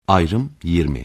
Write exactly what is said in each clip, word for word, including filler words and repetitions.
Ayrım yirmi.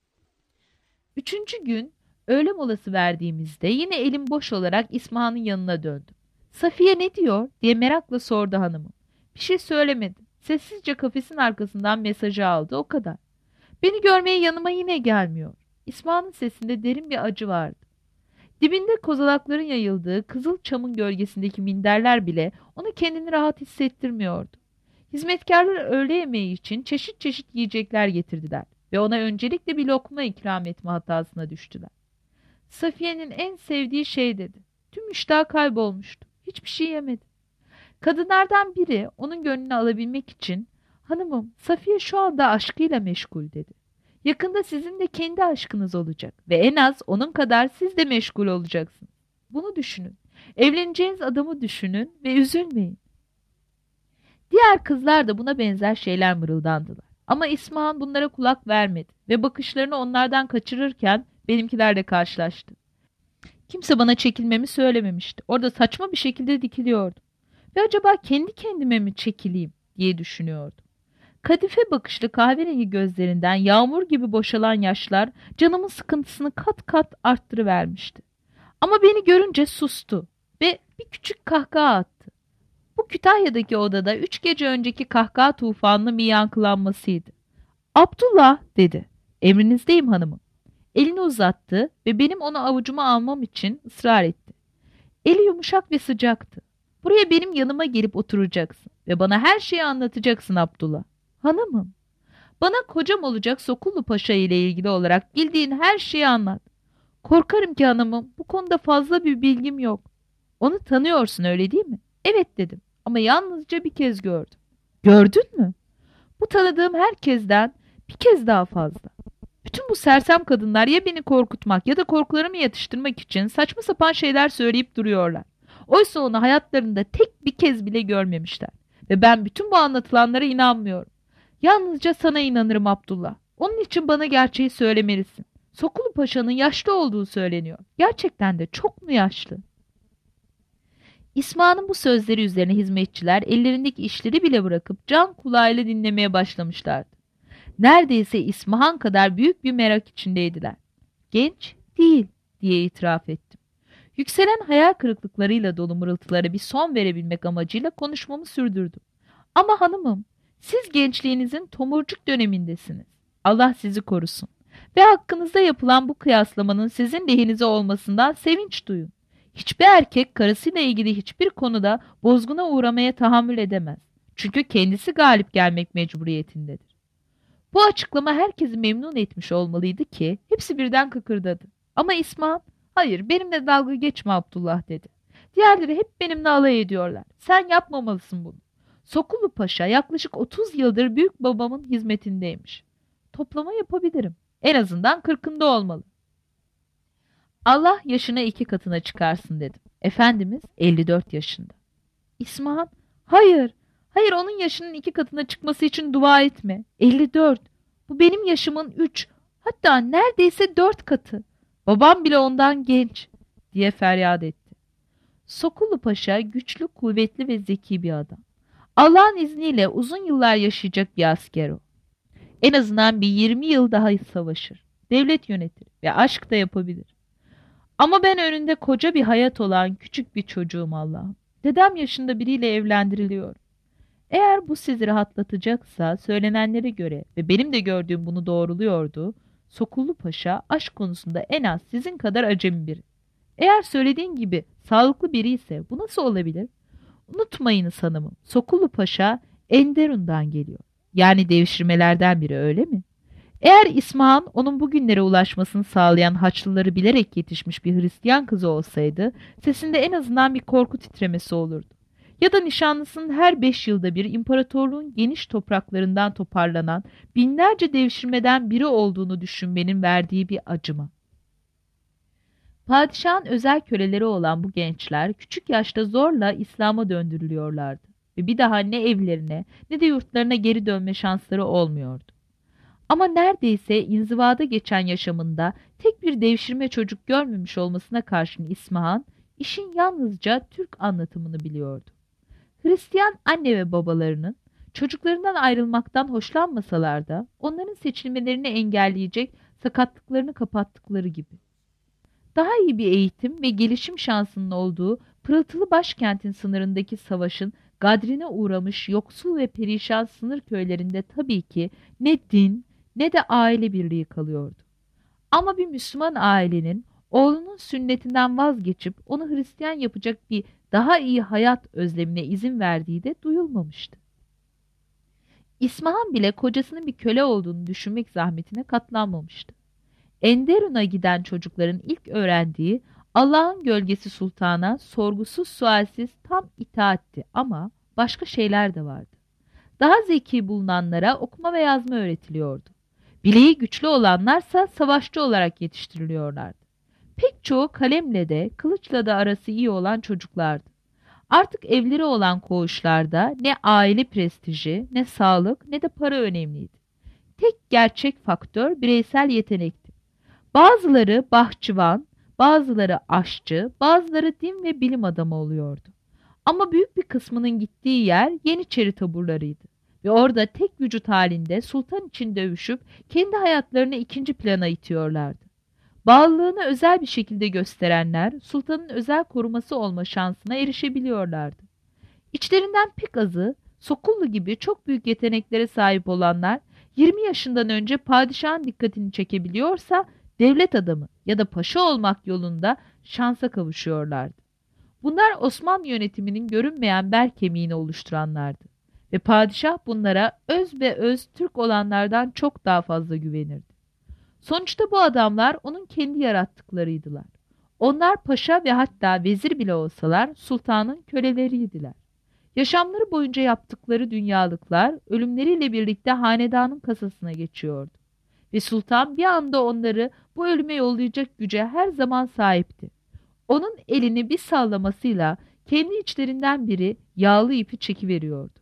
Üçüncü gün öğle molası verdiğimizde yine elim boş olarak İsmahan'ın yanına döndüm. Safiye ne diyor diye merakla sordu hanımım. Bir şey söylemedi. Sessizce kafesin arkasından mesajı aldı, o kadar. Beni görmeye yanıma yine gelmiyor. İsmahan'ın sesinde derin bir acı vardı. Dibinde kozalakların yayıldığı kızıl çamın gölgesindeki minderler bile ona kendini rahat hissettirmiyordu. Hizmetkarlar öğle yemeği için çeşit çeşit yiyecekler getirdiler ve ona öncelikle bir lokma ikram etme hatasına düştüler. Safiye'nin en sevdiği şey dedi. Tüm iştahı kaybolmuştu. Hiçbir şey yemedi. Kadınlardan biri onun gönlünü alabilmek için "Hanımım, Safiye şu anda aşkıyla meşgul," dedi. "Yakında sizin de kendi aşkınız olacak ve en az onun kadar siz de meşgul olacaksınız. Bunu düşünün. Evleneceğiniz adamı düşünün ve üzülmeyin." Diğer kızlar da buna benzer şeyler mırıldandılar. Ama İsmahan bunlara kulak vermedi ve bakışlarını onlardan kaçırırken benimkilerle karşılaştı. Kimse bana çekilmemi söylememişti. Orada saçma bir şekilde dikiliyordum. Ve acaba kendi kendime mi çekileyim diye düşünüyordum. Kadife bakışlı kahverengi gözlerinden yağmur gibi boşalan yaşlar canımın sıkıntısını kat kat arttırıvermişti. Ama beni görünce sustu ve bir küçük kahkaha attı. Bu Kütahya'daki odada üç gece önceki kahkaha tufanının bir yankılanmasıydı. "Abdullah," dedi. "Emrinizdeyim hanımım." Elini uzattı ve benim onu avucuma almam için ısrar etti. Eli yumuşak ve sıcaktı. "Buraya benim yanıma gelip oturacaksın ve bana her şeyi anlatacaksın Abdullah." "Hanımım." "Bana kocam olacak Sokullu Paşa ile ilgili olarak bildiğin her şeyi anlat." "Korkarım ki hanımım, bu konuda fazla bir bilgim yok." "Onu tanıyorsun, öyle değil mi?" "Evet," dedim, "ama yalnızca bir kez gördüm." "Gördün mü?" "Bu tanıdığım herkesten bir kez daha fazla." Bütün bu sersem kadınlar ya beni korkutmak ya da korkularımı yatıştırmak için saçma sapan şeyler söyleyip duruyorlar. Oysa onu hayatlarında tek bir kez bile görmemişler. Ve ben bütün bu anlatılanlara inanmıyorum. Yalnızca sana inanırım Abdullah. Onun için bana gerçeği söylemelisin. Sokulu Paşa'nın yaşlı olduğu söyleniyor. Gerçekten de çok mu yaşlı? İsmail'in bu sözleri üzerine hizmetçiler ellerindeki işleri bile bırakıp can kulağıyla dinlemeye başlamışlardı. Neredeyse İsmahan kadar büyük bir merak içindeydiler. "Genç değil," diye itiraf ettim. Yükselen hayal kırıklıklarıyla dolu mırıltılara bir son verebilmek amacıyla konuşmamı sürdürdüm. "Ama hanımım, siz gençliğinizin tomurcuk dönemindesiniz. Allah sizi korusun. Ve hakkınızda yapılan bu kıyaslamanın sizin lehinize olmasından sevinç duyun. Hiçbir erkek karısıyla ilgili hiçbir konuda bozguna uğramaya tahammül edemez. Çünkü kendisi galip gelmek mecburiyetindedir." Bu açıklama herkesi memnun etmiş olmalıydı ki hepsi birden kıkırdadı. Ama İsmail, "Hayır, benimle dalga geçme Abdullah," dedi. "Diğerleri hep benimle alay ediyorlar. Sen yapmamalısın bunu. Sokullu Paşa yaklaşık otuz yıldır büyük babamın hizmetindeymiş. Toplama yapabilirim. En azından kırkında olmalı." "Allah yaşına iki katına çıkarsın," dedim. "Efendimiz elli dört yaşında." İsmail, "Hayır, hayır, onun yaşının iki katına çıkması için dua etme. elli dört. Bu benim yaşımın üç, hatta neredeyse dört katı. Babam bile ondan genç," diye feryat etti. Sokullu Paşa güçlü, kuvvetli ve zeki bir adam. Allah'ın izniyle uzun yıllar yaşayacak bir asker o. En azından bir yirmi yıl daha savaşır. Devlet yönetir ve aşk da yapabilir. Ama ben önünde koca bir hayat olan küçük bir çocuğum Allah'ım. Dedem yaşında biriyle evlendiriliyor. Eğer bu sizi rahatlatacaksa söylenenlere göre ve benim de gördüğüm bunu doğruluyordu, Sokullu Paşa aşk konusunda en az sizin kadar acemi biri. Eğer söylediğin gibi sağlıklı biri ise bu nasıl olabilir? Unutmayınız hanımım, Sokullu Paşa Enderun'dan geliyor. Yani devşirmelerden biri, öyle mi? Eğer İsmahan onun bugünlere ulaşmasını sağlayan Haçlıları bilerek yetişmiş bir Hristiyan kızı olsaydı, sesinde en azından bir korku titremesi olurdu. Ya da nişanlısının her beş yılda bir imparatorluğun geniş topraklarından toparlanan binlerce devşirmeden biri olduğunu düşünmenin verdiği bir acıma. Padişahın özel köleleri olan bu gençler küçük yaşta zorla İslam'a döndürülüyorlardı ve bir daha ne evlerine ne de yurtlarına geri dönme şansları olmuyordu. Ama neredeyse inzivada geçen yaşamında tek bir devşirme çocuk görmemiş olmasına karşın İsmahan, işin yalnızca Türk anlatımını biliyordu. Hristiyan anne ve babalarının çocuklarından ayrılmaktan hoşlanmasalar da onların seçilmelerini engelleyecek sakatlıklarını kapattıkları gibi. Daha iyi bir eğitim ve gelişim şansının olduğu pırıltılı başkentin sınırındaki savaşın gadrine uğramış yoksul ve perişan sınır köylerinde tabii ki ne din ne de aile birliği kalıyordu. Ama bir Müslüman ailenin oğlunun sünnetinden vazgeçip onu Hristiyan yapacak bir daha iyi hayat özlemine izin verdiği de duyulmamıştı. İsmahan bile kocasının bir köle olduğunu düşünmek zahmetine katlanmamıştı. Enderun'a giden çocukların ilk öğrendiği Allah'ın gölgesi sultana sorgusuz sualsiz tam itaatti ama başka şeyler de vardı. Daha zeki bulunanlara okuma ve yazma öğretiliyordu. Bileği güçlü olanlarsa savaşçı olarak yetiştiriliyorlardı. Pek çoğu kalemle de kılıçla da arası iyi olan çocuklardı. Artık evleri olan koğuşlarda ne aile prestiji, ne sağlık, ne de para önemliydi. Tek gerçek faktör bireysel yetenekti. Bazıları bahçıvan, bazıları aşçı, bazıları din ve bilim adamı oluyordu. Ama büyük bir kısmının gittiği yer Yeniçeri taburlarıydı. Ve orada tek vücut halinde sultan için dövüşüp kendi hayatlarını ikinci plana itiyorlardı. Bağlılığını özel bir şekilde gösterenler sultanın özel koruması olma şansına erişebiliyorlardı. İçlerinden pek azı Sokullu gibi çok büyük yeteneklere sahip olanlar yirmi yaşından önce padişahın dikkatini çekebiliyorsa devlet adamı ya da paşa olmak yolunda şansa kavuşuyorlardı. Bunlar Osmanlı yönetiminin görünmeyen bel kemiğini oluşturanlardı ve padişah bunlara öz ve öz Türk olanlardan çok daha fazla güvenirdi. Sonuçta bu adamlar onun kendi yarattıklarıydılar. Onlar paşa ve hatta vezir bile olsalar sultanın köleleriydiler. Yaşamları boyunca yaptıkları dünyalıklar ölümleriyle birlikte hanedanın kasasına geçiyordu. Ve sultan bir anda onları bu ölüme yollayacak güce her zaman sahipti. Onun elini bir sallamasıyla kendi içlerinden biri yağlı ipi çekiveriyordu.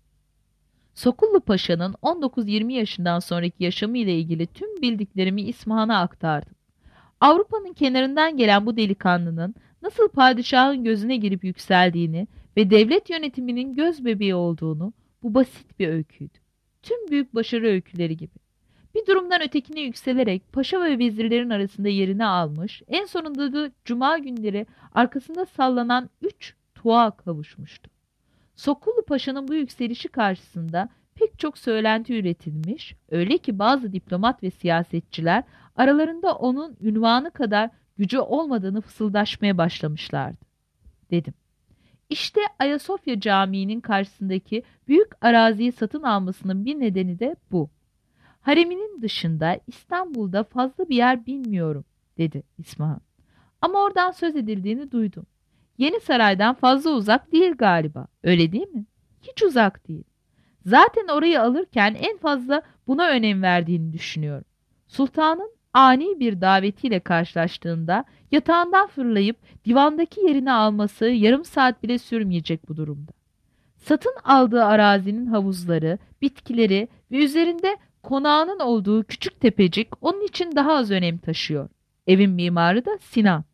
Sokullu Paşa'nın on dokuz yirmi yaşından sonraki yaşamı ile ilgili tüm bildiklerimi İsmahan'a aktardım. Avrupa'nın kenarından gelen bu delikanlının nasıl padişahın gözüne girip yükseldiğini ve devlet yönetiminin göz bebeği olduğunu, bu basit bir öyküydü. Tüm büyük başarı öyküleri gibi. Bir durumdan ötekine yükselerek paşa ve vezirlerin arasında yerini almış, en sonunda da cuma günleri arkasında sallanan üç tuğa kavuşmuştu. Sokullu Paşa'nın bu yükselişi karşısında pek çok söylenti üretilmiş, öyle ki bazı diplomat ve siyasetçiler aralarında onun ünvanı kadar gücü olmadığını fısıldaşmaya başlamışlardı. Dedim. İşte Ayasofya Camii'nin karşısındaki büyük araziyi satın almasının bir nedeni de bu. Hareminin dışında İstanbul'da fazla bir yer bilmiyorum, dedi İsmahan. Ama oradan söz edildiğini duydum. Yeni Saray'dan fazla uzak değil galiba, öyle değil mi? Hiç uzak değil. Zaten orayı alırken en fazla buna önem verdiğini düşünüyorum. Sultanın ani bir davetiyle karşılaştığında yatağından fırlayıp divandaki yerini alması yarım saat bile sürmeyecek bu durumda. Satın aldığı arazinin havuzları, bitkileri ve üzerinde konağının olduğu küçük tepecik onun için daha az önem taşıyor. Evin mimarı da Sinan.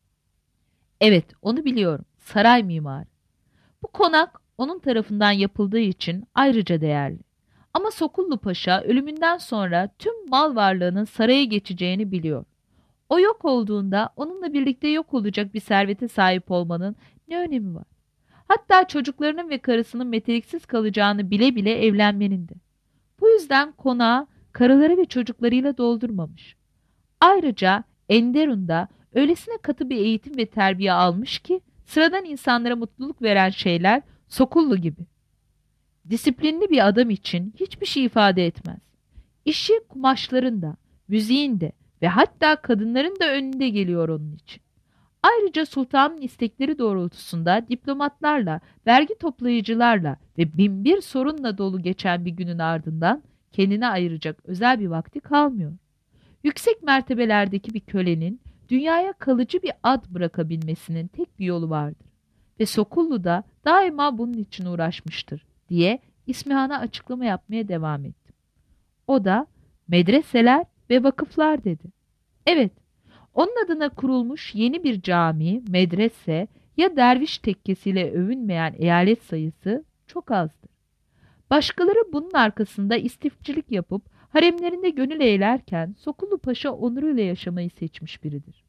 Evet, onu biliyorum. Saray mimarı. Bu konak onun tarafından yapıldığı için ayrıca değerli. Ama Sokullu Paşa ölümünden sonra tüm mal varlığının saraya geçeceğini biliyor. O yok olduğunda onunla birlikte yok olacak bir servete sahip olmanın ne önemi var? Hatta çocuklarının ve karısının meteliksiz kalacağını bile bile evlenmenin de. Bu yüzden konağı karıları ve çocuklarıyla doldurmamış. Ayrıca Enderun'da öylesine katı bir eğitim ve terbiye almış ki sıradan insanlara mutluluk veren şeyler Sokullu gibi. Disiplinli bir adam için hiçbir şey ifade etmez. İşi kumaşların da, müziğin de ve hatta kadınların da önünde geliyor onun için. Ayrıca sultanın istekleri doğrultusunda diplomatlarla, vergi toplayıcılarla ve binbir sorunla dolu geçen bir günün ardından kendine ayıracak özel bir vakti kalmıyor. Yüksek mertebelerdeki bir kölenin dünyaya kalıcı bir ad bırakabilmesinin tek bir yolu vardır. Ve Sokullu da daima bunun için uğraşmıştır diye İsmihan'a açıklama yapmaya devam ettim. O da medreseler ve vakıflar dedi. Evet, onun adına kurulmuş yeni bir cami, medrese ya derviş tekkesiyle övünmeyen eyalet sayısı çok azdır. Başkaları bunun arkasında istifçilik yapıp haremlerinde gönül eğlerken Sokullu Paşa onuruyla yaşamayı seçmiş biridir.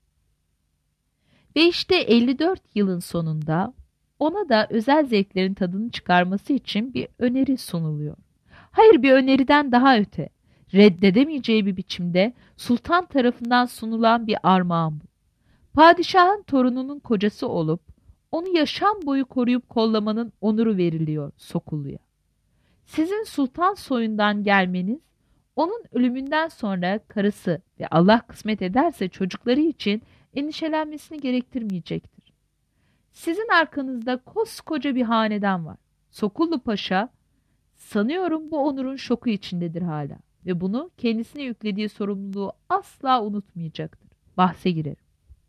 Ve işte elli dört yılın sonunda ona da özel zevklerin tadını çıkarması için bir öneri sunuluyor. Hayır, bir öneriden daha öte, reddedemeyeceği bir biçimde sultan tarafından sunulan bir armağan bu. Padişahın torununun kocası olup onu yaşam boyu koruyup kollamanın onuru veriliyor Sokullu'ya. Sizin sultan soyundan gelmeniz, onun ölümünden sonra karısı ve Allah kısmet ederse çocukları için endişelenmesini gerektirmeyecektir. Sizin arkanızda koskoca bir hanedan var. Sokullu Paşa, sanıyorum bu onurun şoku içindedir hala ve bunu kendisine yüklediği sorumluluğu asla unutmayacaktır. Bahse girerim.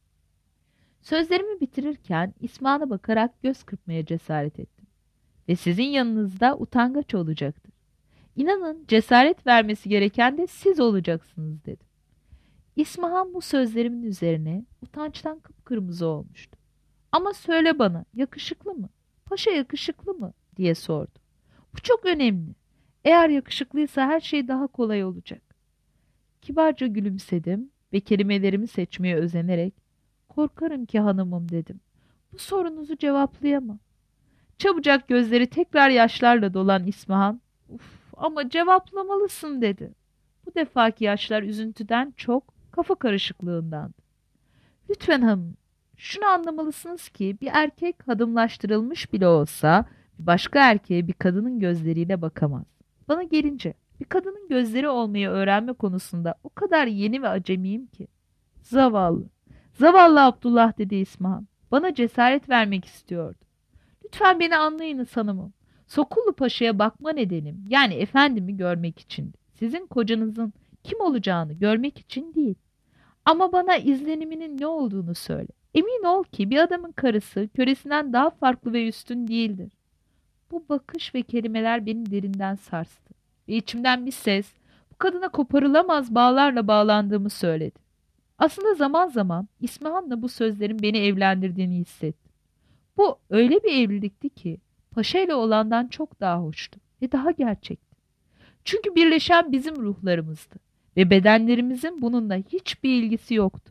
Sözlerimi bitirirken İsmail'e bakarak göz kırpmaya cesaret ettim. Ve sizin yanınızda utangaç olacaktır. İnanın cesaret vermesi gereken de siz olacaksınız dedim. İsmahan bu sözlerimin üzerine utançtan kıpkırmızı olmuştu. Ama söyle bana, yakışıklı mı? Paşa yakışıklı mı? Diye sordu. Bu çok önemli. Eğer yakışıklıysa her şey daha kolay olacak. Kibarca gülümsedim ve kelimelerimi seçmeye özenerek korkarım ki hanımım dedim. Bu sorunuzu cevaplayamam. Çabucak gözleri tekrar yaşlarla dolan İsmahan, ''Uf, ama cevaplamalısın.'' dedi. Bu defaki yaşlar üzüntüden çok, kafa karışıklığındandı. ''Lütfen hanım, şunu anlamalısınız ki bir erkek hadımlaştırılmış bile olsa bir başka erkeğe bir kadının gözleriyle bakamaz. Bana gelince bir kadının gözleri olmayı öğrenme konusunda o kadar yeni ve acemiyim ki.'' ''Zavallı, zavallı Abdullah.'' dedi İsmahan. ''Bana cesaret vermek istiyordu. Lütfen beni anlayınız hanımım. Sokullu Paşa'ya bakma nedenim, yani efendimi görmek içindi. Sizin kocanızın kim olacağını görmek için değil. Ama bana izleniminin ne olduğunu söyle. Emin ol ki bir adamın karısı kölesinden daha farklı ve üstün değildir. Bu bakış ve kelimeler beni derinden sarstı. Ve içimden bir ses bu kadına koparılamaz bağlarla bağlandığımı söyledi. Aslında zaman zaman İsmahan'la bu sözlerin beni evlendirdiğini hissettim. Bu öyle bir evlilikti ki Paşa ile olandan çok daha hoştu ve daha gerçekti. Çünkü birleşen bizim ruhlarımızdı ve bedenlerimizin bununla hiçbir ilgisi yoktu.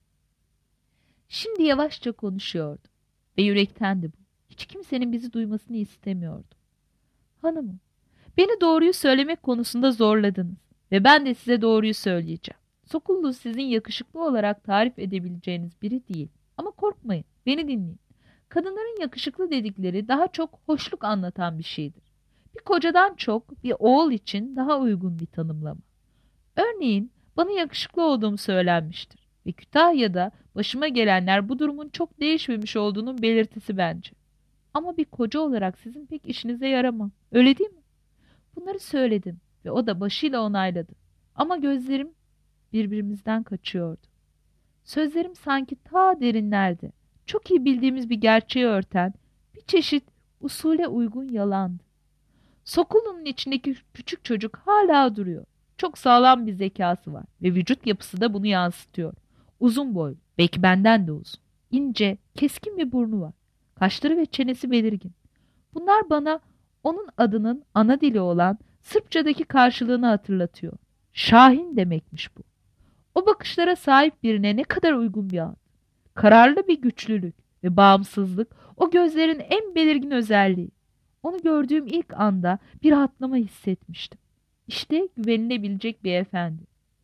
Şimdi yavaşça konuşuyordum ve yürektendi bu. Hiç kimsenin bizi duymasını istemiyordum. Hanımım, beni doğruyu söylemek konusunda zorladınız ve ben de size doğruyu söyleyeceğim. Sokullu sizin yakışıklı olarak tarif edebileceğiniz biri değil. Ama korkmayın, beni dinleyin. Kadınların yakışıklı dedikleri daha çok hoşluk anlatan bir şeydir. Bir kocadan çok bir oğul için daha uygun bir tanımlama. Örneğin bana yakışıklı olduğum söylenmiştir ve Kütahya'da başıma gelenler bu durumun çok değişmemiş olduğunun belirtisi bence. Ama bir koca olarak sizin pek işinize yaramam. Öyle değil mi? Bunları söyledim ve o da başıyla onayladı. Ama gözlerim birbirimizden kaçıyordu. Sözlerim sanki ta derinlerde, çok iyi bildiğimiz bir gerçeği örten bir çeşit usule uygun yalandı. Sokullu'nun içindeki küçük çocuk hala duruyor. Çok sağlam bir zekası var ve vücut yapısı da bunu yansıtıyor. Uzun boylu, belki benden de uzun. İnce, keskin bir burnu var. Kaşları ve çenesi belirgin. Bunlar bana onun adının ana dili olan Sırpçadaki karşılığını hatırlatıyor. Şahin demekmiş bu. O bakışlara sahip birine ne kadar uygun bir ad. Kararlı bir güçlülük ve bağımsızlık o gözlerin en belirgin özelliği. Onu gördüğüm ilk anda bir rahatlama hissetmiştim. İşte güvenilebilecek bir efendi.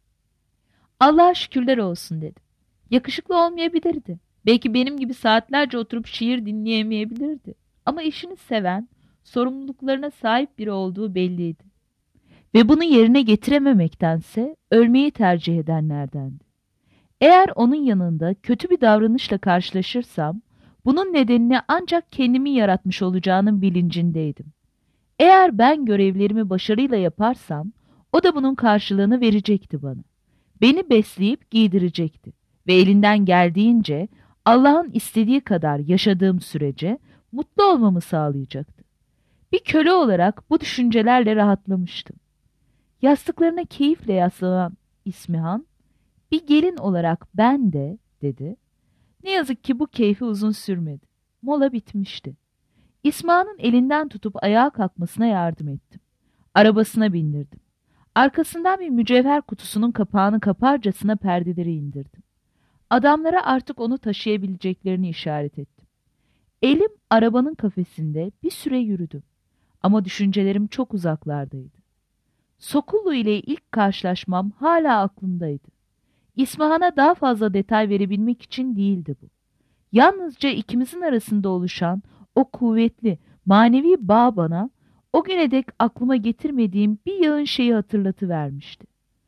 Allah'a şükürler olsun dedim. Yakışıklı olmayabilirdi. Belki benim gibi saatlerce oturup şiir dinleyemeyebilirdi. Ama işini seven, sorumluluklarına sahip biri olduğu belliydi. Ve bunu yerine getirememektense ölmeyi tercih edenlerdendi. Eğer onun yanında kötü bir davranışla karşılaşırsam, bunun nedenini ancak kendimi yaratmış olacağının bilincindeydim. Eğer ben görevlerimi başarıyla yaparsam, o da bunun karşılığını verecekti bana. Beni besleyip giydirecekti ve elinden geldiğince Allah'ın istediği kadar yaşadığım sürece mutlu olmamı sağlayacaktı. Bir köle olarak bu düşüncelerle rahatlamıştım. Yastıklarına keyifle yaslanan İsmihan, bir gelin olarak ben de, dedi. Ne yazık ki bu keyfi uzun sürmedi. Mola bitmişti. İsma'nın elinden tutup ayağa kalkmasına yardım ettim. Arabasına bindirdim. Arkasından bir mücevher kutusunun kapağını kaparcasına perdeleri indirdim. Adamlara artık onu taşıyabileceklerini işaret ettim. Elim arabanın kafesinde bir süre yürüdüm. Ama düşüncelerim çok uzaklardaydı. Sokullu ile ilk karşılaşmam hala aklımdaydı. İsmahan'a daha fazla detay verebilmek için değildi bu. Yalnızca ikimizin arasında oluşan o kuvvetli, manevi bağ bana, o güne dek aklıma getirmediğim bir yığın şeyi hatırlatıvermişti.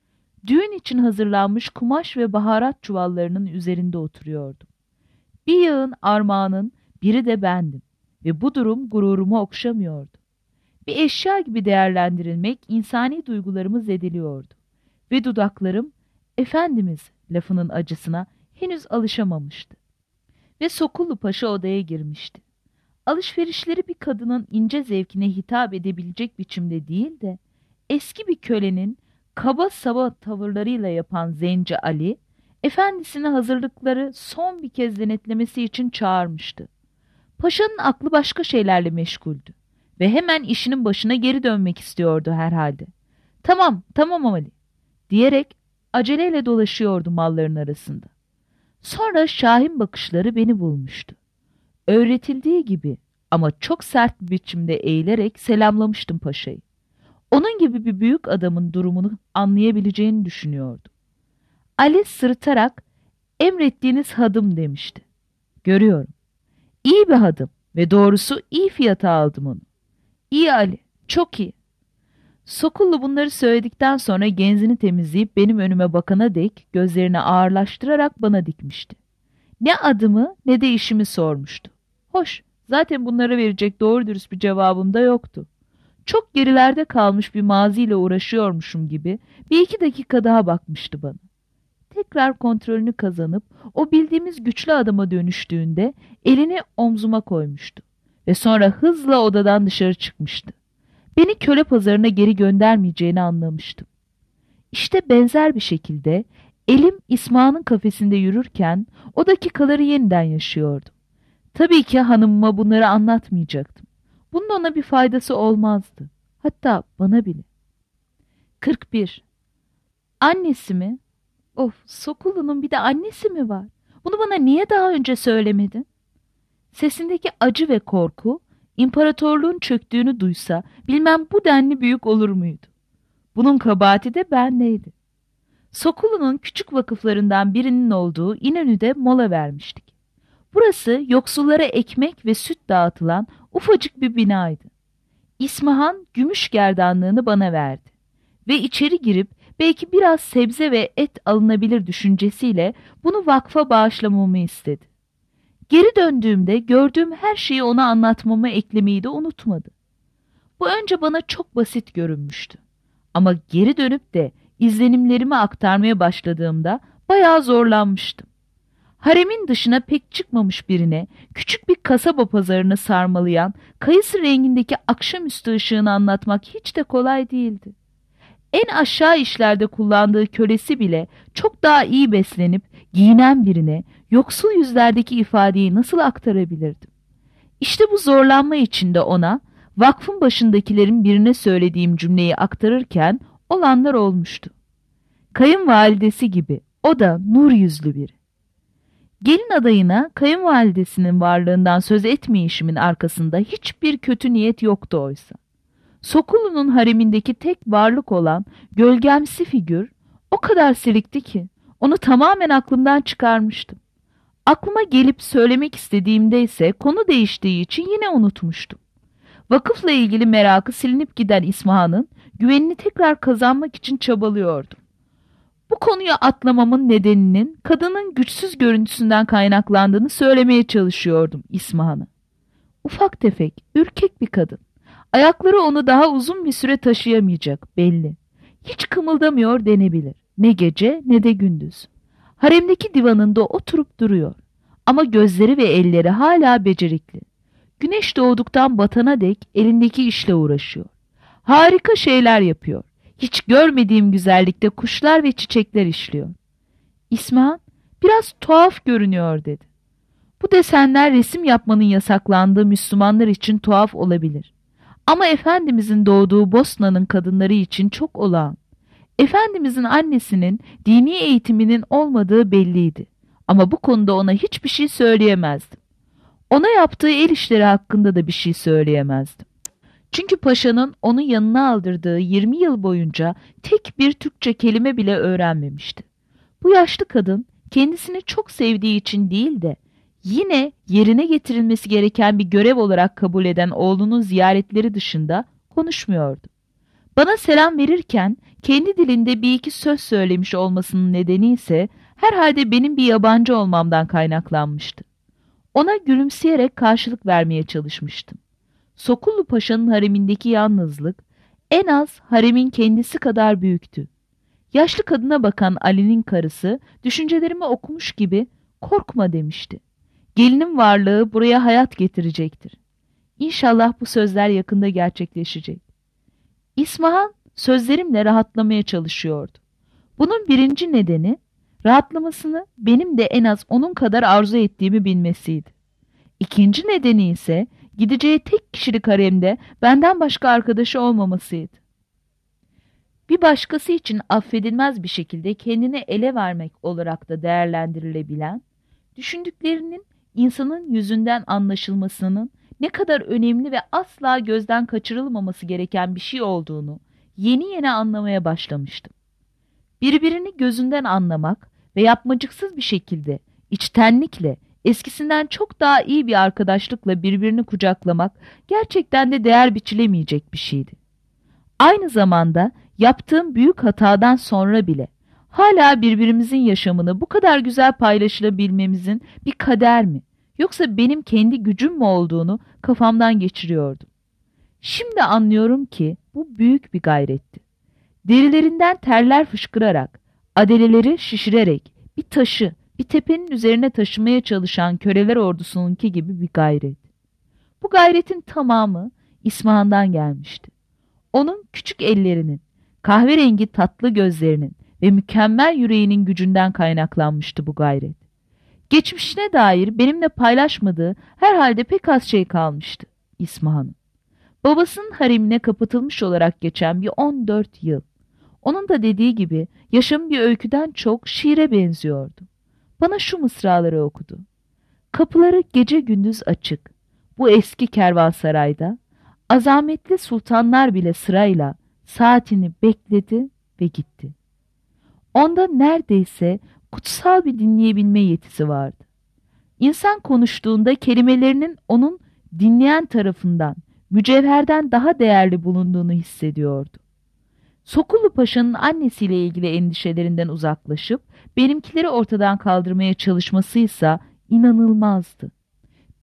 Düğün için hazırlanmış kumaş ve baharat çuvallarının üzerinde oturuyordum. Bir yığın armağanın biri de bendim ve bu durum gururumu okşamıyordu. Bir eşya gibi değerlendirilmek insani duygularımı zedeliyordu ve dudaklarım "Efendimiz" lafının acısına henüz alışamamıştı. Ve Sokullu Paşa odaya girmişti. Alışverişleri bir kadının ince zevkine hitap edebilecek biçimde değil de eski bir kölenin kaba saba tavırlarıyla yapan Zenci Ali, efendisine hazırlıkları son bir kez denetlemesi için çağırmıştı. Paşanın aklı başka şeylerle meşguldü ve hemen işinin başına geri dönmek istiyordu herhalde. "Tamam, tamam Ali" diyerek aceleyle dolaşıyordu malların arasında. Sonra şahin bakışları beni bulmuştu. Öğretildiği gibi ama çok sert bir biçimde eğilerek selamlamıştım paşayı. Onun gibi bir büyük adamın durumunu anlayabileceğini düşünüyordum. Ali sırıtarak "Emrettiğiniz hadım" demişti. "Görüyorum. İyi bir hadım ve doğrusu iyi fiyata aldım onu." "İyi Ali, çok iyi." Sokullu bunları söyledikten sonra genzini temizleyip benim önüme bakana dek gözlerini ağırlaştırarak bana dikmişti. Ne adımı ne de işimi sormuştu. Hoş, zaten bunlara verecek doğru dürüst bir cevabım da yoktu. Çok gerilerde kalmış bir maziyle uğraşıyormuşum gibi bir iki dakika daha bakmıştı bana. Tekrar kontrolünü kazanıp o bildiğimiz güçlü adama dönüştüğünde elini omzuma koymuştu ve sonra hızla odadan dışarı çıkmıştı. Beni köle pazarına geri göndermeyeceğini anlamıştım. İşte benzer bir şekilde elim İsma'nın kafesinde yürürken o dakikaları yeniden yaşıyordum. Tabii ki hanımıma bunları anlatmayacaktım. Bunun ona bir faydası olmazdı. Hatta bana bile. kırk bir. Annesi mi? Of, Sokullu'nun bir de annesi mi var? Bunu bana niye daha önce söylemedin? Sesindeki acı ve korku, imparatorluğun çöktüğünü duysa bilmem bu denli büyük olur muydu? Bunun kabahati de bendeydi. Sokullu'nun küçük vakıflarından birinin olduğu İnönü'de mola vermiştik. Burası yoksullara ekmek ve süt dağıtılan ufacık bir binaydı. İsmahan gümüş gerdanlığını bana verdi ve içeri girip belki biraz sebze ve et alınabilir düşüncesiyle bunu vakfa bağışlamamı istedi. Geri döndüğümde gördüğüm her şeyi ona anlatmamı eklemeyi de unutmadı. Bu önce bana çok basit görünmüştü. Ama geri dönüp de izlenimlerimi aktarmaya başladığımda bayağı zorlanmıştım. Haremin dışına pek çıkmamış birine küçük bir kasaba pazarını sarmalayan kayısı rengindeki akşamüstü ışığını anlatmak hiç de kolay değildi. En aşağı işlerde kullandığı kölesi bile çok daha iyi beslenip giyinen birine yoksul yüzlerdeki ifadeyi nasıl aktarabilirdim? İşte bu zorlanma içinde ona vakfın başındakilerin birine söylediğim cümleyi aktarırken olanlar olmuştu. Kayınvalidesi gibi o da nur yüzlü biri. Gelin adayına kayınvalidesinin varlığından söz etmeyişimin arkasında hiçbir kötü niyet yoktu oysa. Sokullu'nun haremindeki tek varlık olan gölgemsi figür o kadar silikti ki onu tamamen aklımdan çıkarmıştım. Aklıma gelip söylemek istediğimde ise konu değiştiği için yine unutmuştum. Vakıfla ilgili merakı silinip giden İsmahan'ın güvenini tekrar kazanmak için çabalıyordum. Bu konuyu atlamamın nedeninin kadının güçsüz görüntüsünden kaynaklandığını söylemeye çalışıyordum İsmahan'a. Ufak tefek, ürkek bir kadın. Ayakları onu daha uzun bir süre taşıyamayacak belli. Hiç kımıldamıyor denebilir. Ne gece ne de gündüz. Haremdeki divanında oturup duruyor. Ama gözleri ve elleri hala becerikli. Güneş doğduktan batana dek elindeki işle uğraşıyor. Harika şeyler yapıyor. Hiç görmediğim güzellikte kuşlar ve çiçekler işliyor. İsmahan biraz tuhaf görünüyor dedi. Bu desenler resim yapmanın yasaklandığı Müslümanlar için tuhaf olabilir. Ama Efendimizin doğduğu Bosna'nın kadınları için çok olağan. Efendimizin annesinin dini eğitiminin olmadığı belliydi. Ama bu konuda ona hiçbir şey söyleyemezdim. Ona yaptığı el işleri hakkında da bir şey söyleyemezdim. Çünkü paşanın onu yanına aldırdığı yirmi yıl boyunca tek bir Türkçe kelime bile öğrenmemişti. Bu yaşlı kadın kendisini çok sevdiği için değil de yine yerine getirilmesi gereken bir görev olarak kabul eden oğlunun ziyaretleri dışında konuşmuyordu. Bana selam verirken kendi dilinde bir iki söz söylemiş olmasının nedeni ise herhalde benim bir yabancı olmamdan kaynaklanmıştı. Ona gülümseyerek karşılık vermeye çalışmıştım. Sokullu Paşa'nın haremindeki yalnızlık en az haremin kendisi kadar büyüktü. Yaşlı kadına bakan Ali'nin karısı düşüncelerimi okumuş gibi korkma demişti. Gelinin varlığı buraya hayat getirecektir. İnşallah bu sözler yakında gerçekleşecek. İsmahan sözlerimle rahatlamaya çalışıyordu. Bunun birinci nedeni rahatlamasını benim de en az onun kadar arzu ettiğimi bilmesiydi. İkinci nedeni ise gideceği tek kişilik haremde benden başka arkadaşı olmamasıydı. Bir başkası için affedilmez bir şekilde kendini ele vermek olarak da değerlendirilebilen, düşündüklerinin insanın yüzünden anlaşılmasının ne kadar önemli ve asla gözden kaçırılmaması gereken bir şey olduğunu yeni yeni anlamaya başlamıştım. Birbirini gözünden anlamak ve yapmacıksız bir şekilde, içtenlikle, eskisinden çok daha iyi bir arkadaşlıkla birbirini kucaklamak gerçekten de değer biçilemeyecek bir şeydi. Aynı zamanda yaptığım büyük hatadan sonra bile hala birbirimizin yaşamını bu kadar güzel paylaşılabilmemizin bir kader mi, yoksa benim kendi gücüm mü olduğunu kafamdan geçiriyordum. Şimdi anlıyorum ki bu büyük bir gayretti. Derilerinden terler fışkırarak, adeleleri şişirerek bir taşı bir tepenin üzerine taşımaya çalışan köleler ordusununki gibi bir gayret. Bu gayretin tamamı İsmahan'dan gelmişti. Onun küçük ellerinin, kahverengi tatlı gözlerinin ve mükemmel yüreğinin gücünden kaynaklanmıştı bu gayret. Geçmişine dair benimle paylaşmadığı herhalde pek az şey kalmıştı İsmahan'ın. Babasının haremine kapatılmış olarak geçen bir on dört yıl. Onun da dediği gibi yaşamı bir öyküden çok şiire benziyordu. Bana şu mısraları okudu. Kapıları gece gündüz açık. Bu eski kervansarayda azametli sultanlar bile sırayla saatini bekledi ve gitti. Onda neredeyse kutsal bir dinleyebilme yetisi vardı. İnsan konuştuğunda kelimelerinin onun dinleyen tarafından mücevherden daha değerli bulunduğunu hissediyordu. Sokullu Paşa'nın annesiyle ilgili endişelerinden uzaklaşıp benimkileri ortadan kaldırmaya çalışmasıysa inanılmazdı.